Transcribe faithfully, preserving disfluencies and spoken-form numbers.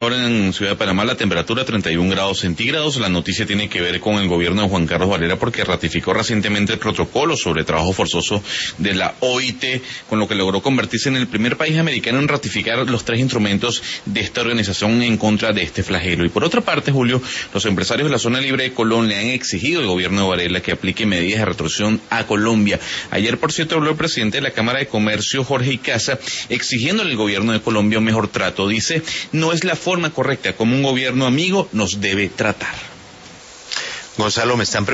Ahora en Ciudad de Panamá la temperatura treinta y un grados centígrados. La noticia tiene que ver con el gobierno de Juan Carlos Varela porque ratificó recientemente el protocolo sobre trabajo forzoso de la O I T, con lo que logró convertirse en el primer país americano en ratificar los tres instrumentos de esta organización en contra de este flagelo. Y por otra parte, Julio, los empresarios de la zona libre de Colón le han exigido al gobierno de Varela que aplique medidas de retrocesión a Colombia. Ayer, por cierto, habló el presidente de la Cámara de Comercio, Jorge Icaza, exigiéndole al gobierno de Colombia un mejor trato. Dice, no es la forma correcta como un gobierno amigo nos debe tratar. Gonzalo, me están